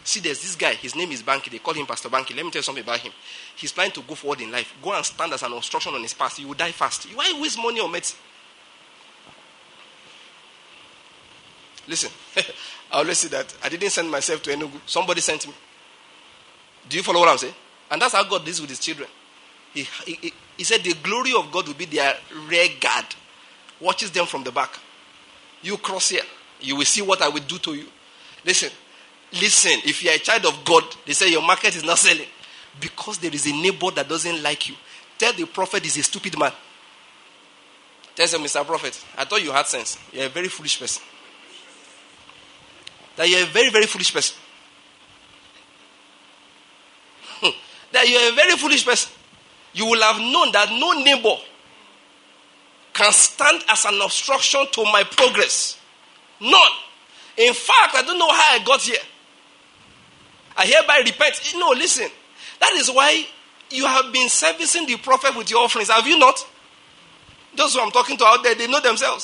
See, there's this guy. His name is Banky. They call him Pastor Banky. Let me tell you something about him. He's planning to go forward in life. Go and stand as an obstruction on his path. You will die fast. Why waste money on medicine? Listen, I always say that I didn't send myself to Enugu. Somebody sent me. Do you follow what I'm saying? And that's how God deals with his children. He said the glory of God will be their rear guard. Watches them from the back. You cross here, you will see what I will do to you. Listen, if you are a child of God, they say your market is not selling. Because there is a neighbor that doesn't like you. Tell the prophet is a stupid man. Tell him, Mr. Prophet, I thought you had sense. You're a very foolish person. That you're a very, very foolish person. That you're a very foolish person. You will have known that no neighbor can stand as an obstruction to my progress. None. In fact, I don't know how I got here. I hereby repent. No, listen. That is why you have been servicing the prophet with your offerings. Have you not? Those who I'm talking to out there, they know themselves.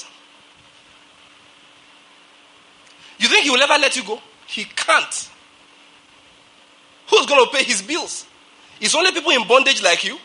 You think he will ever let you go? He can't. Who's going to pay his bills? It's only people in bondage like you.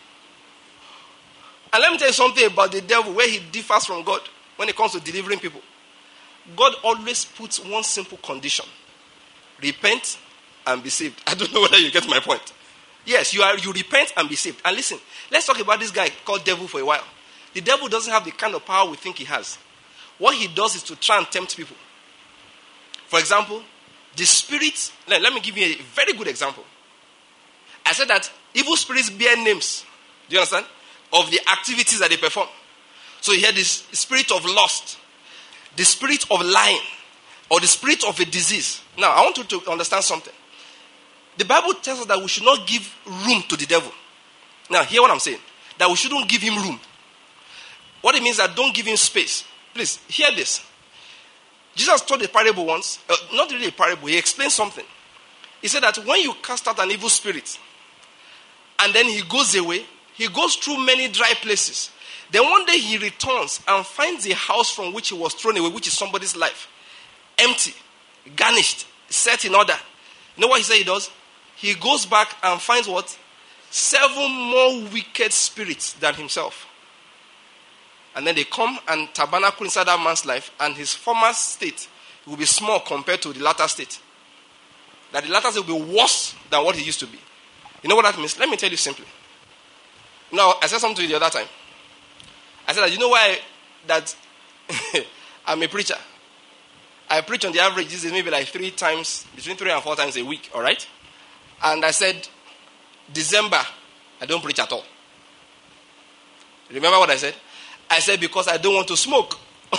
And let me tell you something about the devil, where he differs from God when it comes to delivering people. God always puts one simple condition. Repent and be saved. I don't know whether you get my point. Yes, you repent and be saved. And listen, let's talk about this guy called devil for a while. The devil doesn't have the kind of power we think he has. What he does is to try and tempt people. For example, the spirits, let me give you a very good example. I said that evil spirits bear names. Do you understand? Of the activities that they perform. So you hear this spirit of lust, the spirit of lying, or the spirit of a disease. Now, I want you to understand something. The Bible tells us that we should not give room to the devil. Now, hear what I'm saying. That we shouldn't give him room. What it means is that don't give him space. Please, hear this. Jesus told a parable once. Not really a parable. He explained something. He said that when you cast out an evil spirit, and then he goes away, he goes through many dry places. Then one day he returns and finds a house from which he was thrown away, which is somebody's life. Empty, garnished, set in order. You know what he said he does? He goes back and finds what? 7 more wicked spirits than himself. And then they come and tabernacle inside that man's life, and his former state will be small compared to the latter state. That the latter state will be worse than what he used to be. You know what that means? Let me tell you simply. Now, I said something to you the other time. I said that, you know why that I'm a preacher? I preach on the average, this is maybe like 3 times, between 3 and 4 times a week, all right? And I said, December, I don't preach at all. Remember what I said? I said, because I don't want to smoke.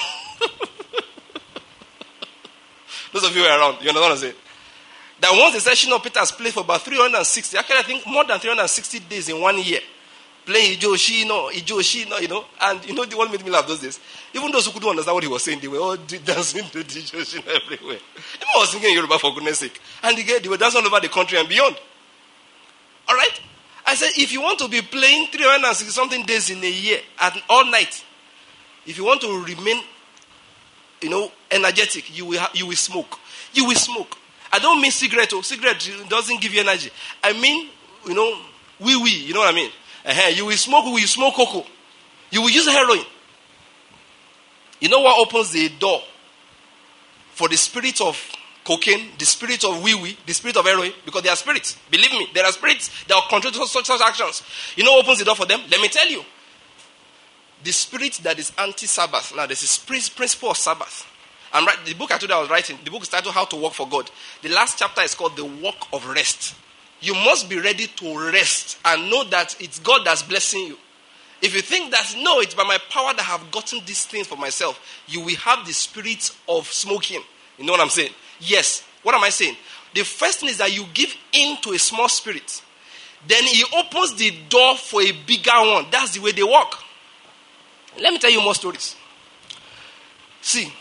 Those of you who are around, you know what I'm saying? That once the session of Peter's played for about 360, actually I think more than 360 days in 1 year, playing Ijo Shino, you know, and you know the one made me laugh those days. Even those who couldn't understand what he was saying, they were all dancing to Ijo Shino everywhere. Even was singing Yoruba for goodness sake. And they were dancing all over the country and beyond. All right? I said, if you want to be playing 360 something days in a year and all night, if you want to remain, you know, energetic, you will smoke. You will smoke. I don't mean cigarette. Cigarette doesn't give you energy. I mean, you know, you know what I mean? You will smoke, cocoa. You will use heroin. You know what opens the door for the spirit of cocaine, the spirit of the spirit of heroin? Because they are spirits. Believe me, there are spirits that will control such actions. You know what opens the door for them? Let me tell you. The spirit that is anti-Sabbath. Now, there's a principle of Sabbath. The book I told you I was writing, the book is titled How to Work for God. The last chapter is called The Work of Rest. You must be ready to rest and know that it's God that's blessing you. If you think that, no, it's by my power that I have gotten these things for myself, you will have the spirit of smoking. You know what I'm saying? Yes. What am I saying? The first thing is that you give in to a small spirit. Then he opens the door for a bigger one. That's the way they work. Let me tell you more stories. See,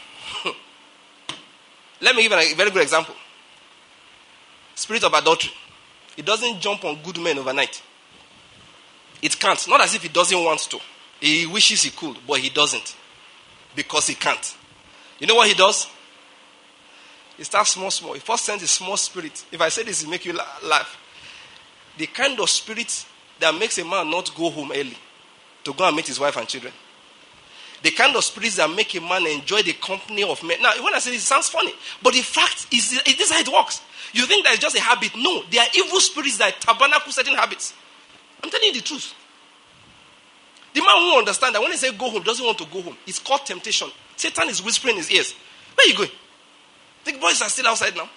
let me give a very good example. Spirit of adultery. It doesn't jump on good men overnight. It can't. Not as if he doesn't want to. He wishes he could, but he doesn't. Because he can't. You know what he does? It starts small, small. It first sends a small spirit. If I say this, it make you laugh. The kind of spirit that makes a man not go home early to go and meet his wife and children. The kind of spirits that make a man enjoy the company of men. Now, when I say this, it sounds funny. But the fact is, this is how it works. You think that it's just a habit. No, there are evil spirits that tabernacle certain habits. I'm telling you the truth. The man won't understand that when they say go home, doesn't want to go home. It's called temptation. Satan is whispering in his ears. Where are you going? The boys are still outside now.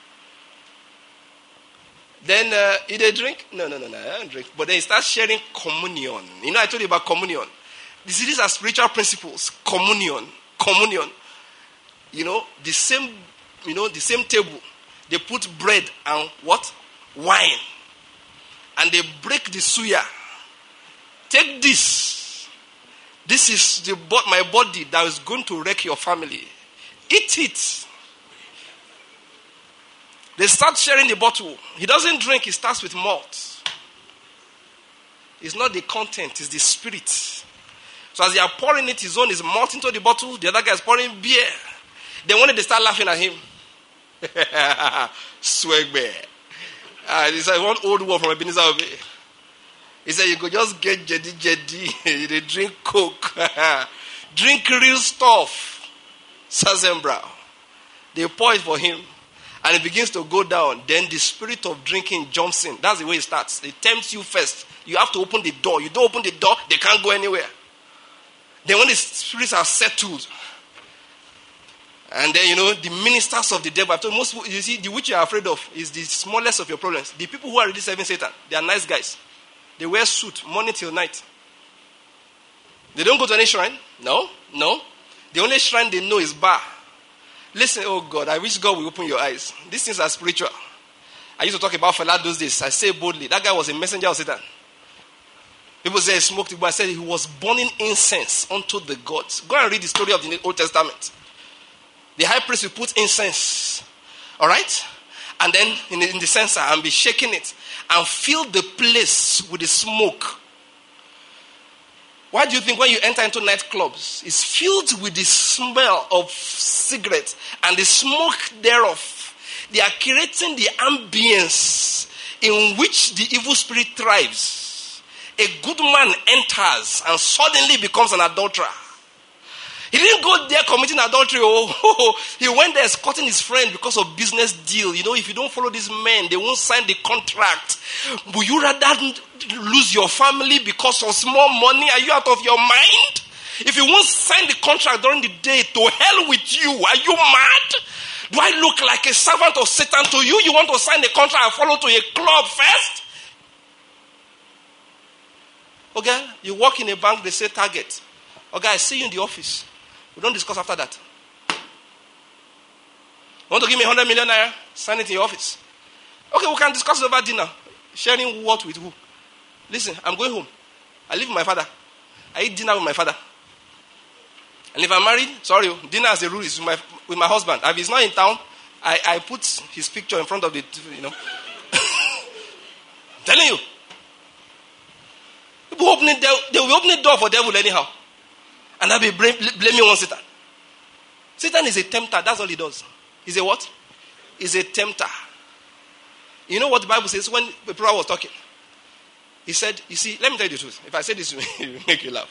Then, did they drink? No, I don't drink. But then he starts sharing communion. You know, I told you about communion. These are spiritual principles. Communion. You know, the same table. They put bread and what? Wine. And they break the suya. Take this. This is my body that is going to wreck your family. Eat it. They start sharing the bottle. He doesn't drink, he starts with malt. It's not the content, it's the spirit. So as they are pouring it, his own is malt into the bottle, the other guy is pouring beer. Then when they start laughing at him, swag bear. It's like one old one from Ebenezer Obey. He said, you could just get jedi. They drink Coke. Drink real stuff. Sazembra. They pour it for him. And it begins to go down. Then the spirit of drinking jumps in. That's the way it starts. It tempts you first. You have to open the door. You don't open the door, they can't go anywhere. Then when the spirits are settled, and then, you know, the ministers of the devil, after most people, you see, the which you are afraid of is the smallest of your problems. The people who are really serving Satan, they are nice guys. They wear suit morning till night. They don't go to any shrine. No. The only shrine they know is bar. Listen, oh God, I wish God will open your eyes. These things are spiritual. I used to talk about Fela those days. I say boldly, that guy was a messenger of Satan. People say he smoked, but I said he was burning incense unto the gods. Go and read the story of the Old Testament. The high priest will put incense, all right? And then in the censer and be shaking it and fill the place with the smoke. Why do you think when you enter into nightclubs, it's filled with the smell of cigarettes and the smoke thereof? They are creating the ambience in which the evil spirit thrives. A good man enters and suddenly becomes an adulterer. He didn't go there committing adultery. He went there escorting his friend because of business deal. You know, if you don't follow these men, they won't sign the contract. Would you rather lose your family because of small money? Are you out of your mind? If you won't sign the contract during the day, to hell with you. Are you mad? Do I look like a servant of Satan to you? You want to sign the contract and follow to a club first? Okay, you work in a bank, they say target. Okay, I see you in the office. We don't discuss after that. You want to give me 100 million naira? Sign it in your office. Okay, we can discuss over dinner. Sharing what with who? Listen, I'm going home. I live with my father. I eat dinner with my father. And if I'm married, dinner as a rule is with my husband. If he's not in town, I put his picture in front of the, you know. I'm telling you. People they will open the door for devil anyhow. And I'll be blaming on Satan. Satan is a tempter. That's all he does. He's a what? He's a tempter. You know what the Bible says when the prophet was talking? He said, you see, let me tell you the truth. If I say this, it will make you laugh.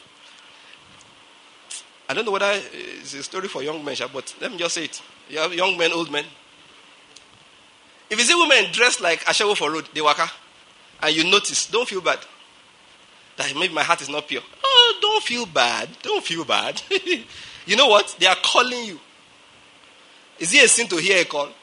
I don't know whether it's a story for young men, but let me just say it. You have young men, old men. If you see women dressed like Ashawo for road, they waka, and you notice, don't feel bad. That maybe my heart is not pure. Oh, don't feel bad. Don't feel bad. You know what? They are calling you. Is it a sin to hear a call?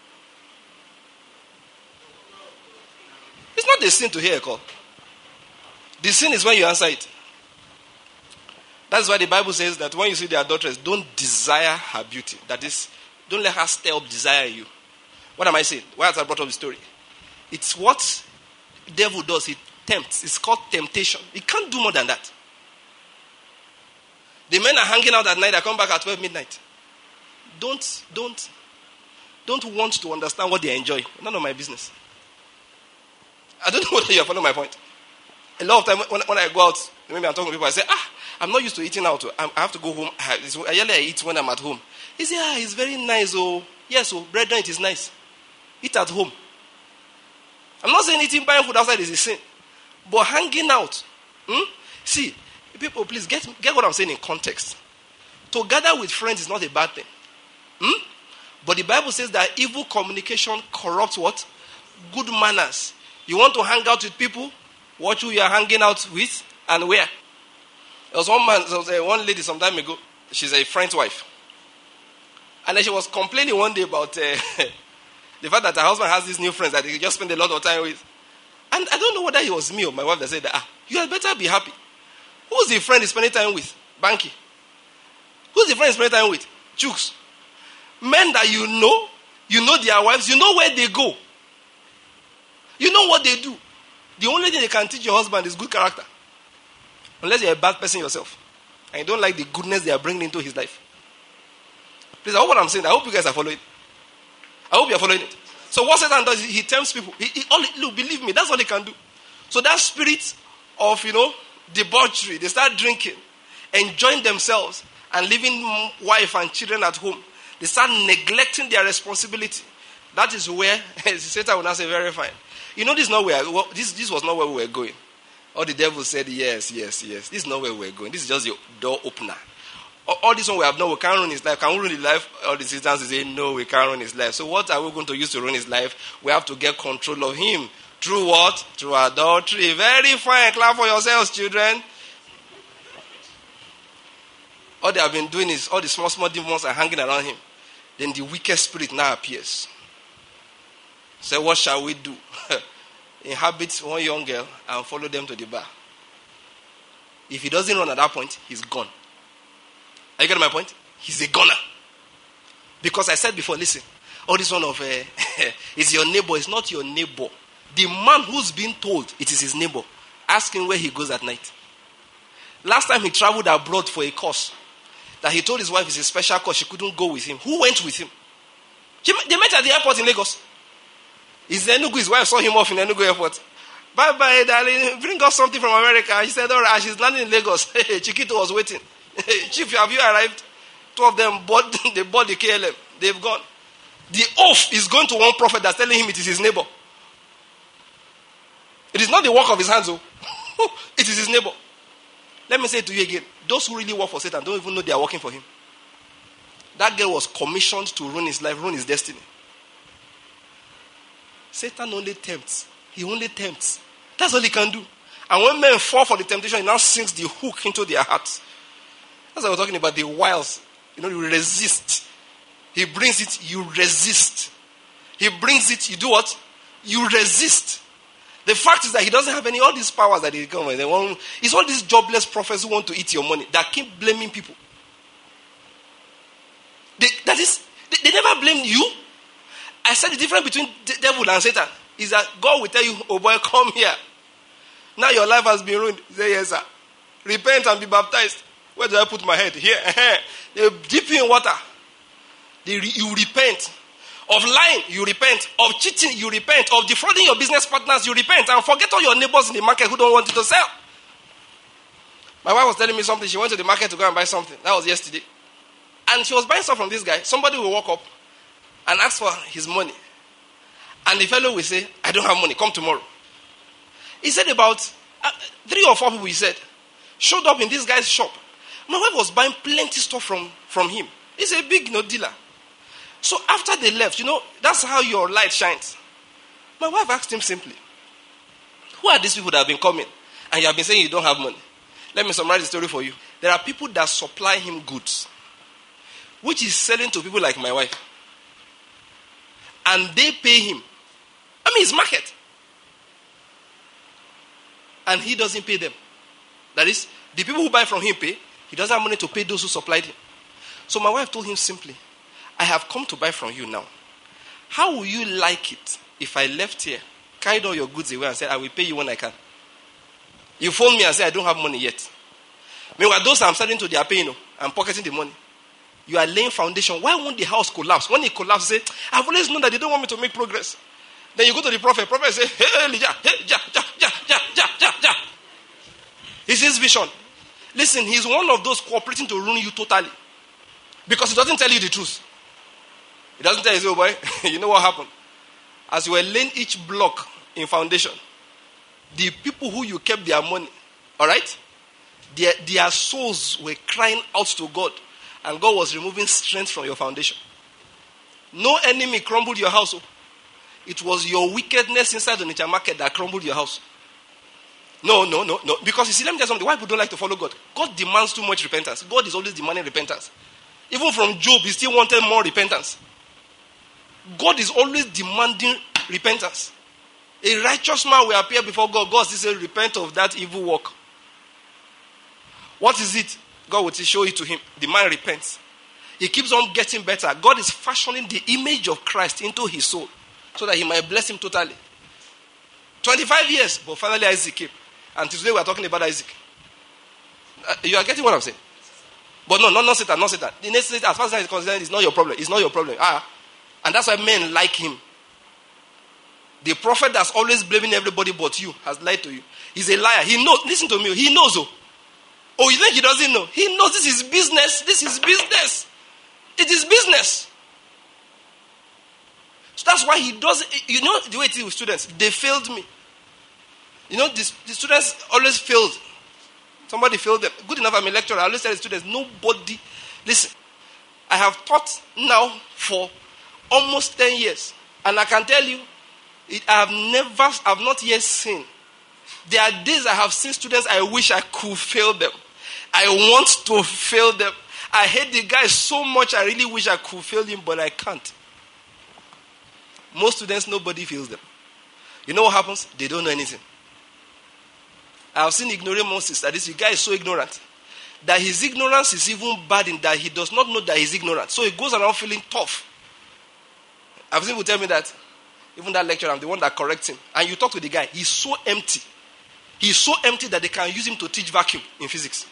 It's not a sin to hear a call. The sin is when you answer it. That's why the Bible says that when you see the adulteress, don't desire her beauty. That is, don't let her stir up desire in you. What am I saying? Why has I brought up the story? It's what the devil does. He tempts. It's called temptation. He can't do more than that. The men are hanging out at night. They come back at 12 midnight. Don't want to understand what they enjoy. None of my business. I don't know whether you're following my point. A lot of time when I go out, maybe I'm talking to people, I say, I'm not used to eating out. I have to go home. I usually eat when I'm at home. He said, it's very nice. Oh, Yes, so brethren, it is nice. Eat at home. I'm not saying eating, buying food outside is a sin. But hanging out. See, people, please get what I'm saying in context. To gather with friends is not a bad thing. But the Bible says that evil communication corrupts what? Good manners. You want to hang out with people? Watch who you are hanging out with and where. There was one lady some time ago. She's a friend's wife. And then she was complaining one day about the fact that her husband has these new friends that he just spend a lot of time with. And I don't know whether it was me or my wife that said that, you had better be happy. Who's the friend he's spending time with? Banky. Who's the friend he's spending time with? Chooks. Men that you know their wives, you know where they go. You know what they do. The only thing they can teach your husband is good character. Unless you're a bad person yourself. And you don't like the goodness they are bringing into his life. Please, I hope what I'm saying. I hope you guys are following. I hope you're following it. So what Satan does, he tempts people. Look, believe me, that's all he can do. So that spirit of, debauchery, they start drinking, enjoying themselves, and leaving wife and children at home. They start neglecting their responsibility. That is where Satan will now say, very fine. This is not where this was not where we were going. Or the devil said, yes. This is not where we're going. This is just your door opener. All this one we have done, we can't ruin his life. Can we ruin his life? All the sisters say, no, we can't ruin his life. So what are we going to use to ruin his life? We have to get control of him. Through what? Through adultery. Very fine. Clap for yourselves, children. All they have been doing is all the small demons are hanging around him. Then the wicked spirit now appears. So what shall we do? Inhabit one young girl and follow them to the bar. If he doesn't run at that point, he's gone. Are you getting my point? He's a goner. Because I said before, listen, all this one of is your neighbor. It's not your neighbor. The man who's been told it is his neighbor, ask him where he goes at night. Last time he traveled abroad for a course, that he told his wife it's a special course, she couldn't go with him. Who went with him? They met at the airport in Lagos. His wife saw him off in Enugu airport. Bye-bye, darling. Bring us something from America. He said, all right, she's landing in Lagos. Chiquito was waiting. Chief, have you arrived? Two of them bought the KLM. They've gone. The oath is going to one prophet that's telling him it is his neighbor. It is not the work of his hands, it is his neighbor. Let me say it to you again. Those who really work for Satan don't even know they are working for him. That girl was commissioned to ruin his life, ruin his destiny. Satan only tempts. He only tempts. That's all he can do. And when men fall for the temptation, he now sinks the hook into their hearts. That's what we're talking about, the wiles. You resist. He brings it, you resist. He brings it, you do what? You resist. The fact is that he doesn't have all these powers that he come with. It's all these jobless prophets who want to eat your money that keep blaming people. They never blame you. I said the difference between the devil and Satan is that God will tell you, oh boy, come here. Now your life has been ruined. Say, yes, sir. Repent and be baptized. Where do I put my head? Here. They dip you in water. You repent. Of lying, you repent. Of cheating, you repent. Of defrauding your business partners, you repent. And forget all your neighbors in the market who don't want you to sell. My wife was telling me something. She went to the market to go and buy something. That was yesterday. And she was buying stuff from this guy. Somebody will walk up and ask for his money. And the fellow will say, I don't have money. Come tomorrow. He said about 3 or 4 people, he said, showed up in this guy's shop. My wife was buying plenty stuff from him. He's a big dealer. So after they left, that's how your light shines. My wife asked him simply, who are these people that have been coming? And you have been saying you don't have money. Let me summarize the story for you. There are people that supply him goods, which he's selling to people like my wife. And they pay him. It's market. And he doesn't pay them. That is, the people who buy from him pay. He doesn't have money to pay those who supplied him. So my wife told him simply, I have come to buy from you now. How will you like it if I left here, carried all your goods away and said, I will pay you when I can? You phone me and say, I don't have money yet. Meanwhile, those I'm selling to, they are paying, I'm pocketing the money. You are laying foundation. Why won't the house collapse? When it collapses, say, I've always known that they don't want me to make progress. Then you go to the prophet. Prophet say, hey, Elijah, ja. He sees vision. Listen, he's one of those cooperating to ruin you totally. Because he doesn't tell you the truth. He doesn't tell his old boy. You know what happened? As you were laying each block in foundation, the people who you kept their money, all right, their souls were crying out to God, and God was removing strength from your foundation. No enemy crumbled your house. It was your wickedness inside the nature market that crumbled your house. No. Because you see, let me tell you something. Why people don't like to follow God? God demands too much repentance. God is always demanding repentance. Even from Job, he still wanted more repentance. God is always demanding repentance. A righteous man will appear before God. God still says, repent of that evil work. What is it? God will show it to him. The man repents. He keeps on getting better. God is fashioning the image of Christ into his soul so that he might bless him totally. 25 years, but finally Isaac came. And today we are talking about Isaac. You are getting what I'm saying? But no, not Satan, not Satan. The next Satan, as far as that is concerned, it's not your problem. It's not your problem. And that's why men like him. The prophet that's always blaming everybody but you has lied to you. He's a liar. He knows. Listen to me. He knows. Oh, you think he doesn't know? He knows this is business. This is business. It is business. So that's why he does. You know the way it is with students. They failed me. You know, the students always failed. Somebody failed them. Good enough, I'm a lecturer. I always tell the students, nobody. Listen, I have taught now for almost 10 years. And I can tell you, I've not yet seen. There are days I have seen students, I wish I could fail them. I want to fail them. I hate the guy so much, I really wish I could fail him, but I can't. Most students, nobody fails them. You know what happens? They don't know anything. I have seen ignoramuses that this guy is so ignorant that his ignorance is even bad in that he does not know that he's ignorant. So he goes around feeling tough. I've seen people tell me that, even that lecturer, I'm the one that corrects him. And you talk to the guy, he's so empty. He's so empty that they can use him to teach vacuum in physics.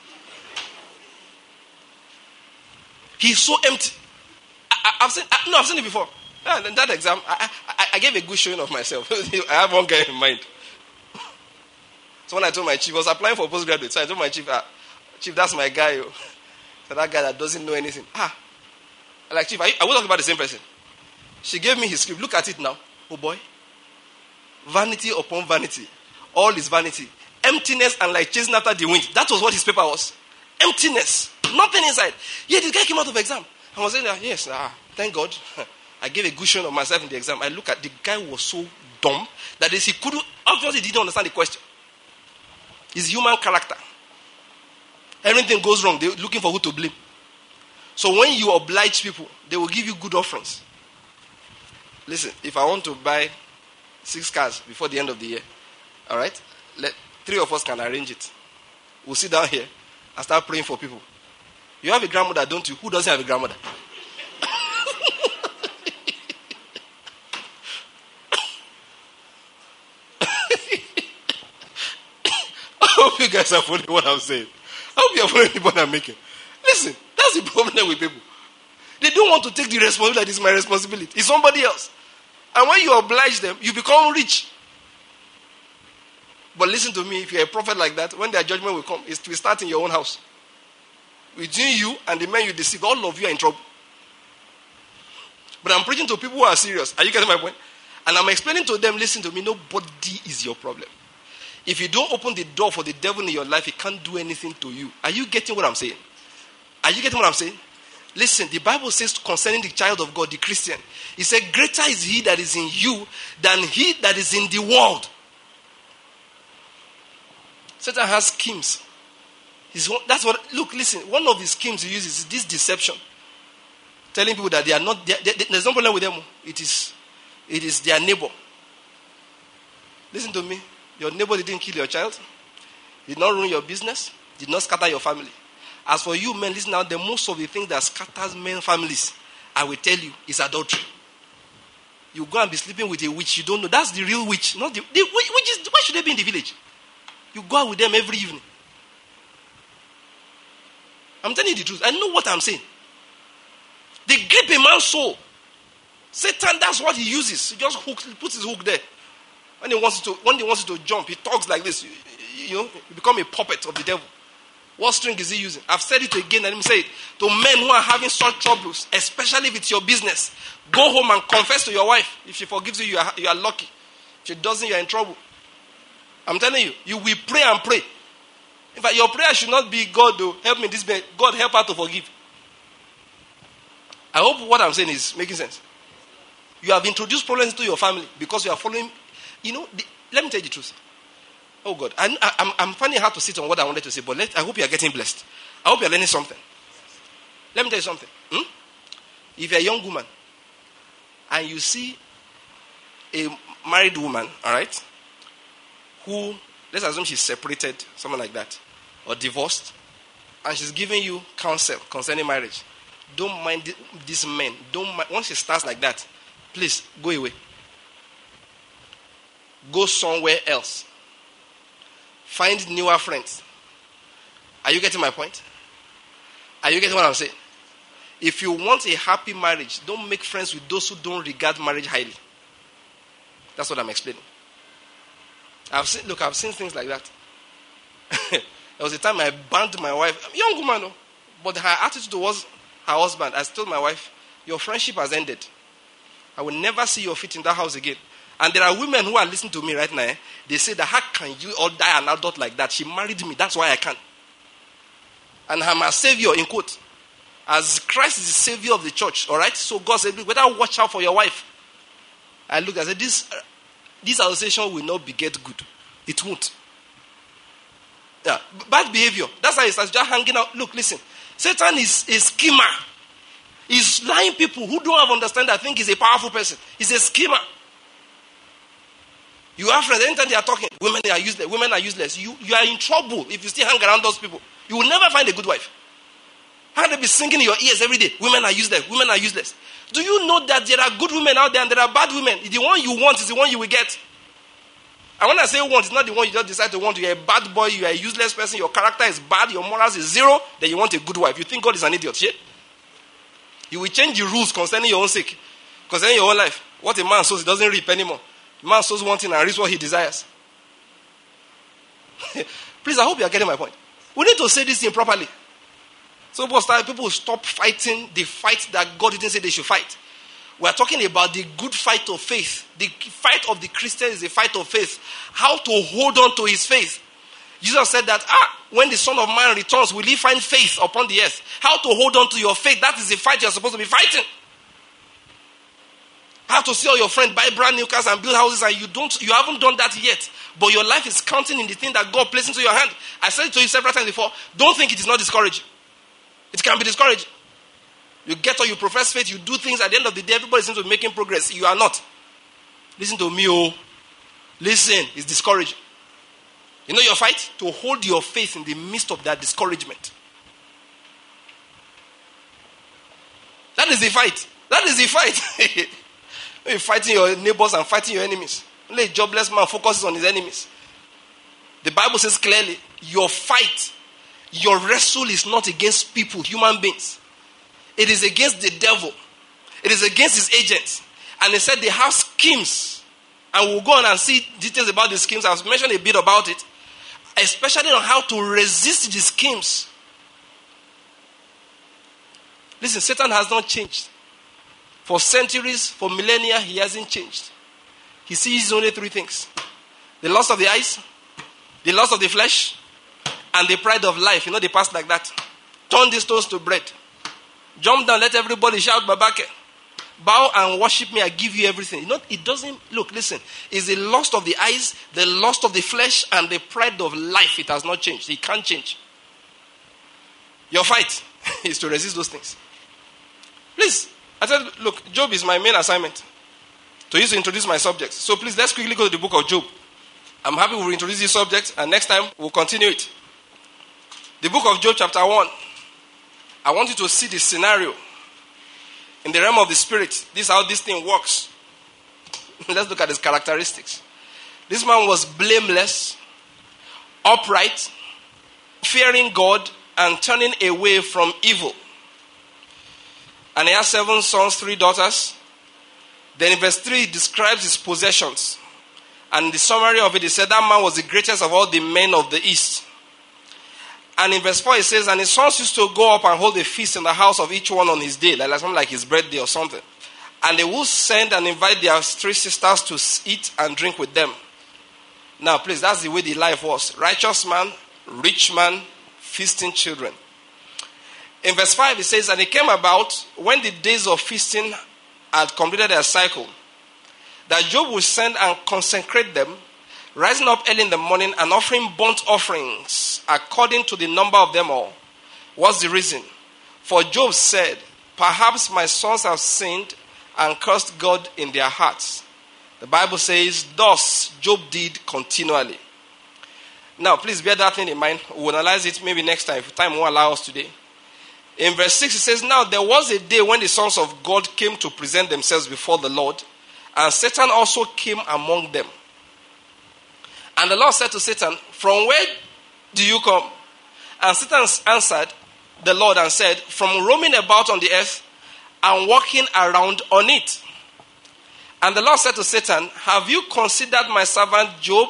He's so empty. I've seen it before. In that exam, I gave a good showing of myself. I have one guy in mind. So when I told my chief, I was applying for postgraduate. So I told my chief, chief, that's my guy. So that guy that doesn't know anything. I'm like, chief, I was talking about the same person. She gave me his script. Look at it now. Oh boy. Vanity upon vanity. All is vanity. Emptiness and like chasing after the wind. That was what his paper was. Emptiness. Nothing inside. Yeah, this guy came out of exam. I was saying that, yes, thank God. I gave a good showing of myself in the exam. I look at the guy was so dumb that he couldn't, obviously didn't understand the question. It's human character. Everything goes wrong. They're looking for who to blame. So when you oblige people, they will give you good offerings. Listen, if I want to buy 6 cars before the end of the year, all right, 3 of us can arrange it. We'll sit down here and start praying for people. You have a grandmother, don't you? Who doesn't have a grandmother? I hope you guys are following what I'm saying. I hope you are following the point I'm making. Listen, that's the problem with people. They don't want to take the responsibility that is my responsibility. It's somebody else. And when you oblige them, you become rich. But listen to me, if you're a prophet like that, when their judgment will come, it will start in your own house. Between you and the men you deceive, all of you are in trouble. But I'm preaching to people who are serious. Are you getting my point? And I'm explaining to them, listen to me, nobody is your problem. If you don't open the door for the devil in your life, he can't do anything to you. Are you getting what I'm saying? Are you getting what I'm saying? Listen, the Bible says concerning the child of God, the Christian, it said, greater is he that is in you than he that is in the world. Satan has schemes. Look, listen, one of the schemes he uses is this deception. Telling people that they are not, there's no problem with them. It is their neighbor. Listen to me. Your neighbor didn't kill your child. Did not ruin your business. Did not scatter your family. As for you men, listen now, the most of the things that scatters men families, I will tell you, is adultery. You go and be sleeping with a witch you don't know. That's the real witch. Not the witches. Why should they be in the village? You go out with them every evening. I'm telling you the truth. I know what I'm saying. They grip a man's soul. Satan, that's what he uses. He just puts his hook there. When he wants you to jump, he talks like this. You become a puppet of the devil. What string is he using? I've said it again, and let me say it. To men who are having such troubles, especially if it's your business, go home and confess to your wife. If she forgives you, you are lucky. If she doesn't, you are in trouble. I'm telling you, you will pray and pray. In fact, your prayer should not be, God, oh, help me this way. God, help her to forgive. I hope what I'm saying is making sense. You have introduced problems into your family because you are following. Let me tell you the truth. Oh God, I'm finding it hard to sit on what I wanted to say, but I hope you are getting blessed. I hope you are learning something. Let me tell you something. If you're a young woman and you see a married woman, all right, who, let's assume she's separated, something like that, or divorced, and she's giving you counsel concerning marriage, don't mind these men. Don't mind. Once she starts like that, please go away. Go somewhere else. Find newer friends. Are you getting my point? Are you getting what I'm saying? If you want a happy marriage, don't make friends with those who don't regard marriage highly. That's what I'm explaining. I've seen things like that. There was a time I banned my wife. I'm a young woman, but her attitude towards her husband, I told my wife, your friendship has ended. I will never see your feet in that house again. And there are women who are listening to me right now. They say that how can you all die an adult like that? She married me. That's why I can. And I'm a savior, in quote. As Christ is the savior of the church. All right? So God said, better watch out for your wife. I looked, I said, this association will not beget good. It won't. Yeah. Bad behavior. That's why it starts just hanging out. Look, listen. Satan is a schemer. He's lying people who don't have understanding. I think he's a powerful person. He's a schemer. You have friends, anytime they are talking, women are useless. Women are useless. You are in trouble if you still hang around those people. You will never find a good wife. How they be singing in your ears every day? Women are useless. Women are useless. Do you know that there are good women out there and there are bad women? The one you want is the one you will get. And when I say want, it's not the one you just decide to want. You're a bad boy. You are a useless person. Your character is bad. Your morals is zero. Then you want a good wife. You think God is an idiot, yeah? You will change the rules concerning your own sake. Concerning your own life. What a man sows, he doesn't reap anymore. The man sows one thing and reaps what he desires. Please, I hope you are getting my point. We need to say this thing properly. So people will stop fighting the fight that God didn't say they should fight. We are talking about the good fight of faith. The fight of the Christian is the fight of faith. How to hold on to his faith. Jesus said that, when the Son of Man returns, will he find faith upon the earth? How to hold on to your faith. That is the fight you are supposed to be fighting. How to sell your friend, buy brand new cars and build houses, and you haven't done that yet. But your life is counting in the thing that God placed into your hand. I said it to you several times before. Don't think it is not discouraging. It can be discouraging. You get or you profess faith, you do things, at the end of the day, everybody seems to be making progress. You are not. Listen to me, Listen, it's discouraging. You know your fight? To hold your faith in the midst of that discouragement. That is the fight. That is the fight. You're fighting your neighbors and fighting your enemies. Only a jobless man focuses on his enemies. The Bible says clearly, your fight, your wrestle is not against people, human beings. It is against the devil. It is against his agents. And they said they have schemes. And we'll go on and see details about the schemes. I've mentioned a bit about it. Especially on how to resist the schemes. Listen, Satan has not changed. For centuries, for millennia, he hasn't changed. He sees only three things. The lust of the eyes, the lust of the flesh, and the pride of life. You know, they pass like that. Turn these stones to bread. Jump down, let everybody shout, Babake. Bow and worship me, I give you everything. You know, it doesn't, look, listen. It's the lust of the eyes, the lust of the flesh, and the pride of life. It has not changed. It can't change. Your fight is to resist those things. Please, I said, look, Job is my main assignment. To use to introduce my subjects. So please, let's quickly go to the book of Job. I'm happy we'll introduce this subject, and next time we'll continue it. The book of Job chapter 1. I want you to see the scenario. In the realm of the spirit, this is how this thing works. Let's look at its characteristics. This man was blameless, upright, fearing God, and turning away from evil. And he has 7 sons, 3 daughters. Then in verse 3, it describes his possessions. And the summary of it, he said that man was the greatest of all the men of the East. And in verse 4 it says, and his sons used to go up and hold a feast in the house of each one on his day, like something like his birthday or something. And they will send and invite their 3 sisters to eat and drink with them. Now, please, that's the way the life was. Righteous man, rich man, feasting children. In verse 5 it says, and it came about when the days of feasting had completed their cycle, that Job would send and consecrate them, rising up early in the morning and offering burnt offerings according to the number of them all. What's the reason? For Job said, perhaps my sons have sinned and cursed God in their hearts. The Bible says, thus Job did continually. Now, please bear that thing in mind. We'll analyze it maybe next time, if time won't allow us today. In verse 6 it says, now there was a day when the sons of God came to present themselves before the Lord, and Satan also came among them. And the Lord said to Satan, from where do you come? And Satan answered the Lord and said, from roaming about on the earth and walking around on it. And the Lord said to Satan, have you considered my servant Job?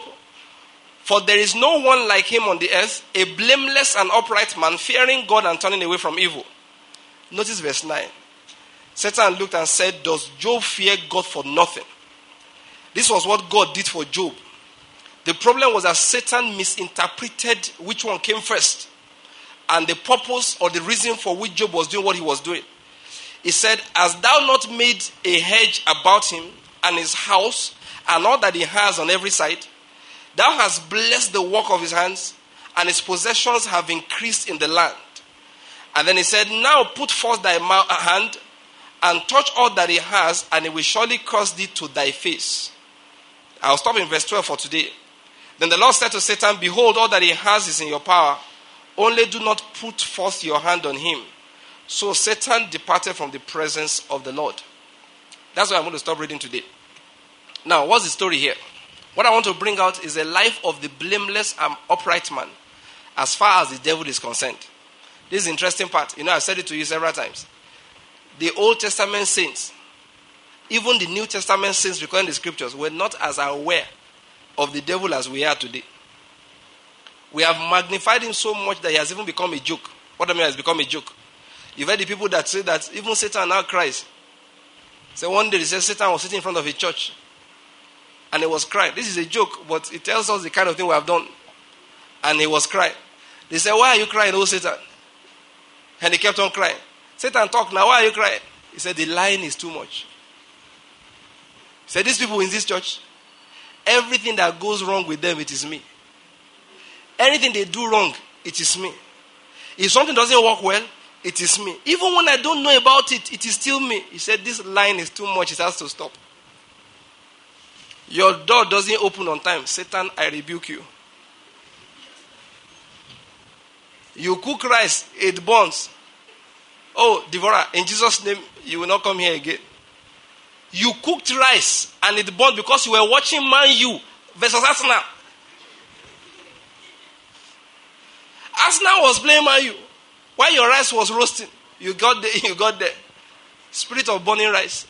For there is no one like him on the earth, a blameless and upright man, fearing God and turning away from evil. Notice verse 9. Satan looked and said, does Job fear God for nothing? This was what God did for Job. The problem was that Satan misinterpreted which one came first, and the purpose or the reason for which Job was doing what he was doing. He said, hast thou not made a hedge about him and his house and all that he has on every side? Thou hast blessed the work of his hands, and his possessions have increased in the land. And then he said, now put forth thy hand and touch all that he has, and he will surely curse thee to thy face. I'll stop in verse 12 for today. Then the Lord said to Satan, behold, all that he has is in your power. Only do not put forth your hand on him. So Satan departed from the presence of the Lord. That's why I'm going to stop reading today. Now, what's the story here? What I want to bring out is the life of the blameless and upright man as far as the devil is concerned. This is the interesting part. I've said it to you several times. The Old Testament saints, even the New Testament saints recording the scriptures, were not as aware of the devil as we are today. We have magnified him so much that he has even become a joke. What I mean has become a joke. You've heard the people that say that even Satan now cries. So one day they said Satan was sitting in front of a church and he was crying. This is a joke, but it tells us the kind of thing we have done. And he was crying. They said, why are you crying, oh Satan? And he kept on crying. Satan talk now, why are you crying? He said, the lying is too much. He said, these people in this church, everything that goes wrong with them, it is me. Anything they do wrong, it is me. If something doesn't work well, it is me. Even when I don't know about it, it is still me. He said, this line is too much, it has to stop. Your door doesn't open on time. Satan, I rebuke you. You cook rice, it burns. Oh, Deborah, in Jesus' name, you will not come here again. You cooked rice and it burned because you were watching Man U versus Arsenal. Arsenal was playing Man U. While your rice was roasting, you got there. Spirit of burning rice.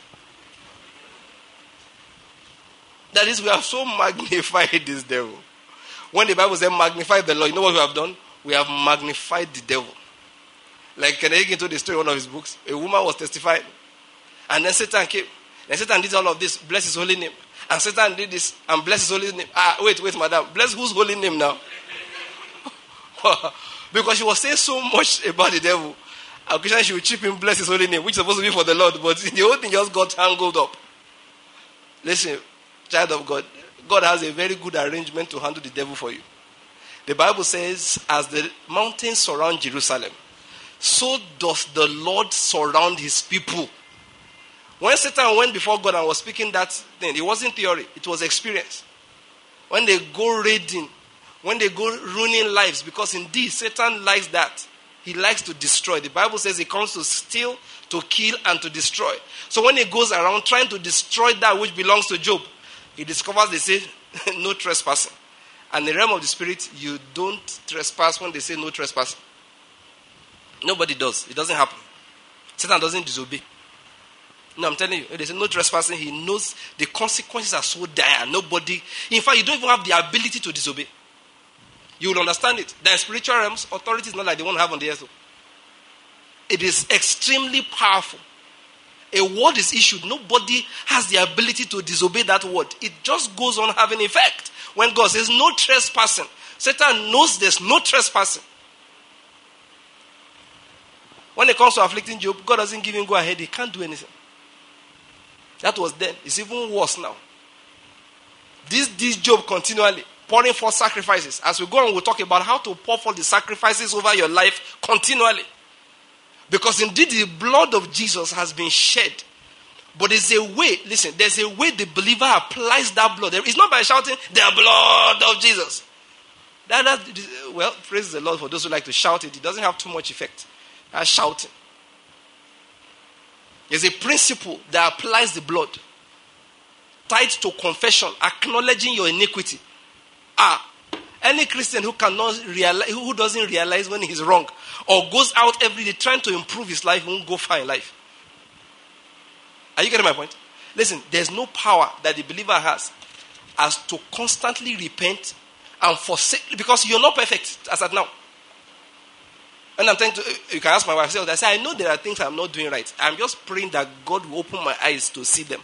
That is, we have so magnified this devil. When the Bible says magnify the Lord, you know what we have done? We have magnified the devil. Like Kennedy Hagin told the story in one of his books. A woman was testifying. And then Satan came. And Satan did all of this. Bless his holy name. And Satan did this. And bless his holy name. Wait, madam. Bless whose holy name now? Because she was saying so much about the devil. Occasionally she would chip in bless his holy name, which is supposed to be for the Lord. But the whole thing just got tangled up. Listen, child of God. God has a very good arrangement to handle the devil for you. The Bible says, as the mountains surround Jerusalem, so does the Lord surround his people. When Satan went before God and was speaking that thing, it wasn't theory, it was experience. When they go raiding, when they go ruining lives, because indeed Satan likes that. He likes to destroy. The Bible says he comes to steal, to kill, and to destroy. So when he goes around trying to destroy that which belongs to Job, he discovers they say no trespassing. And in the realm of the spirit, you don't trespass when they say no trespassing. Nobody does. It doesn't happen. Satan doesn't disobey. No, I'm telling you. When they say no trespassing, he knows the consequences are so dire. Nobody, in fact, you don't even have the ability to disobey. You will understand it. There are spiritual realms, authority is not like the one we have on the earth. It is extremely powerful. A word is issued. Nobody has the ability to disobey that word. It just goes on having effect. When God says no trespassing, Satan knows there's no trespassing. When it comes to afflicting Job, God doesn't give him go ahead. He can't do anything. That was then. It's even worse now. This Job continually pouring forth sacrifices. As we go on, we'll talk about how to pour forth the sacrifices over your life continually. Because indeed the blood of Jesus has been shed. But there's a way, listen, there's a way the believer applies that blood. It's not by shouting, the blood of Jesus. Well, praise the Lord for those who like to shout it. It doesn't have too much effect. That's shouting. There's a principle that applies the blood. Tied to confession, acknowledging your iniquity. Any Christian who doesn't realize when he's wrong, or goes out every day trying to improve his life, won't go far in life. Are you getting my point? Listen, there's no power that the believer has as to constantly repent and forsake, because you're not perfect as at now. And I'm telling you can ask my wife, I say, I know there are things I'm not doing right. I'm just praying that God will open my eyes to see them.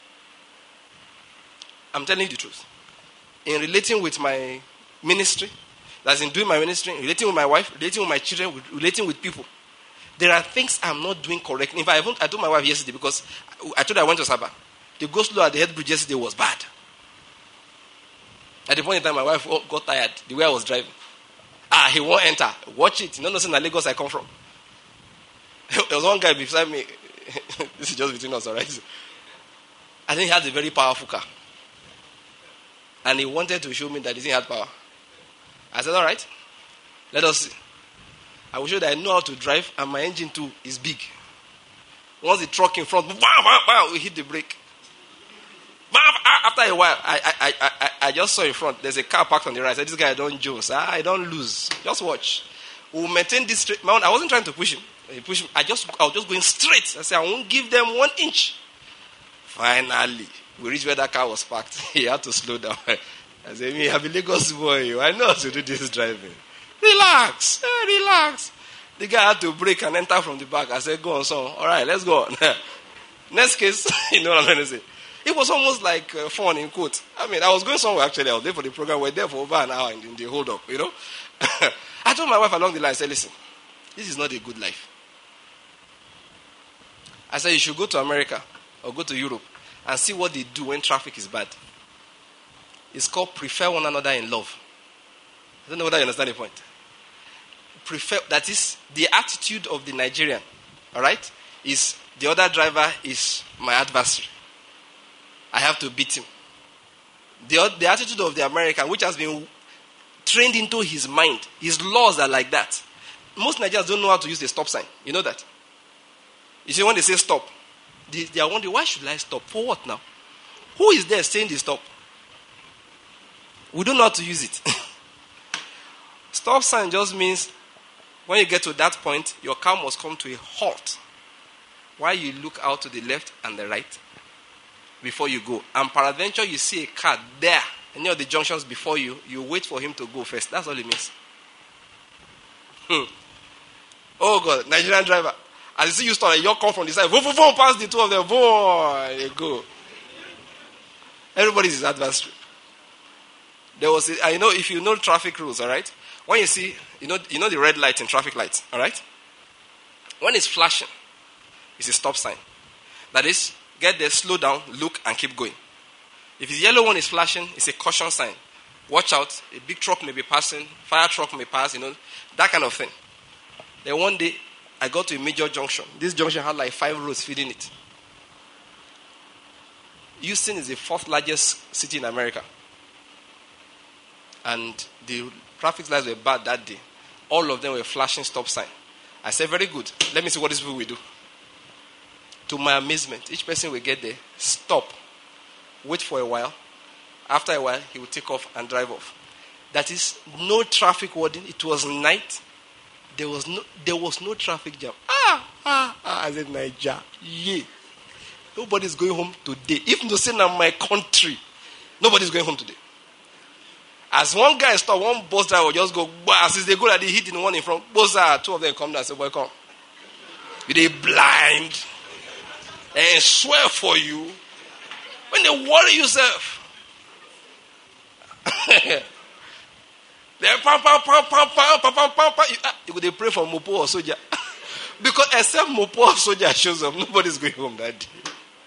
I'm telling you the truth. In relating with my ministry, that's in doing my ministry, relating with my wife, relating with my children, relating with people, there are things I'm not doing correctly. In fact, I told my wife yesterday, because I told her I went to Sabah. The go-slow at the head bridge yesterday was bad. At the point in time, my wife got tired the way I was driving. He won't enter. Watch it. You know, in Lagos I come from. There was one guy beside me. This is just between us, all right? I think he had a very powerful car. And he wanted to show me that he didn't have power. I said, all right, let us see. I will show that I know how to drive, and my engine too is big. Once the truck in front, we hit the brake. After a while, I just saw in front, there's a car parked on the right. I said, this guy, I don't Jones. I don't lose. Just watch. We'll maintain this straight. I wasn't trying to push him. He pushed him. I was just going straight. I said, I won't give them 1 inch. Finally, we reached where that car was parked. He had to slow down. I said, me, I'm a Lagos boy. I know how to do this driving. Relax. Relax. The guy had to brake and enter from the back. I said, go on, son. All right, let's go on. Next case, you know what I'm going to say. It was almost like fun in quote. I mean, I was going somewhere actually. I was there for the program. We were there for over an hour in the hold up, you know. I told my wife along the line, I said, listen, this is not a good life. I said, you should go to America or go to Europe and see what they do when traffic is bad. It's called prefer one another in love. I don't know whether you understand the point. Prefer, that is the attitude of the Nigerian, all right, is the other driver is my adversary. I have to beat him. The attitude of the American, which has been trained into his mind, his laws are like that. Most Nigerians don't know how to use the stop sign. You know that? You see, when they say stop, they are wondering, why should I stop? For what now? Who is there saying the stop? We don't know how to use it. Stop sign just means when you get to that point, your car must come to a halt while you look out to the left and the right before you go. And peradventure, you see a car there, any of the junctions before you, you wait for him to go first. That's all it means. Oh God, Nigerian driver. As you see you start, you come from the side, boom, past the two of them, boom, you go. Everybody is his adversary. I know if you know traffic rules, all right? When you see, you know the red light in traffic lights, all right? When it's flashing, it's a stop sign. That is, get there, slow down, look, and keep going. If the yellow one is flashing, it's a caution sign. Watch out, a big truck may be passing, fire truck may pass, that kind of thing. Then one day, I got to a major junction. This junction had like 5 roads feeding it. Houston is the 4th largest city in America. And the traffic lights were bad that day. All of them were flashing stop sign. I said, very good. Let me see what these people will do. To my amazement, each person will get there, stop, wait for a while. After a while, he will take off and drive off. That is, no traffic warning. It was night. There was no traffic jam. I said, Nigeria, yeah. Nobody's going home today. If to say now my country, nobody's going home today. As one guy stop, one bus driver will just go, as they go like they hit in one in front, both are two of them come down and say, boy, come. They blind and swear for you. When they worry yourself. They they pray for Mopo or Soja. Because except Mopo or Soja shows up, nobody's going home that day.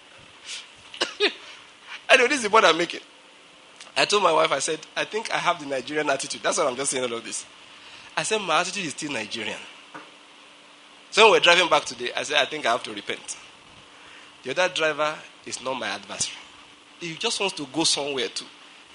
Anyway, this is what I'm making. I told my wife, I said, I think I have the Nigerian attitude. That's why I'm just saying all of this. I said, my attitude is still Nigerian. So when we're driving back today, I said, I think I have to repent. The other driver is not my adversary. He just wants to go somewhere too.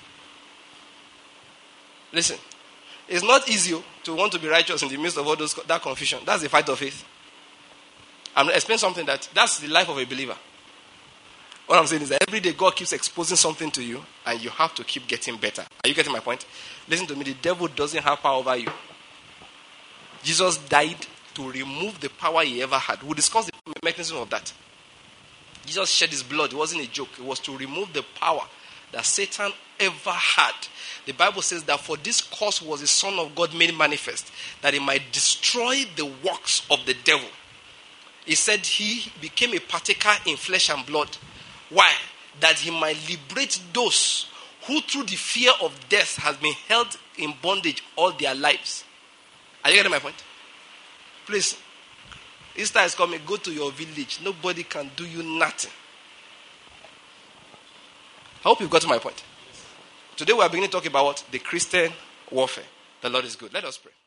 Listen, it's not easy to want to be righteous in the midst of all that confusion. That's the fight of faith. I'm going to explain something that's the life of a believer. What I'm saying is that every day God keeps exposing something to you and you have to keep getting better. Are you getting my point? Listen to me, the devil doesn't have power over you. Jesus died to remove the power he ever had. We'll discuss the mechanism of that. Jesus shed his blood. It wasn't a joke. It was to remove the power that Satan ever had. The Bible says that for this cause was the Son of God made manifest, that he might destroy the works of the devil. He said he became a partaker in flesh and blood. Why? That he might liberate those who through the fear of death has been held in bondage all their lives. Are you getting my point? Please, Easter is coming. Go to your village. Nobody can do you nothing. I hope you've got to my point. Today we are beginning to talk about what? The Christian warfare. The Lord is good. Let us pray.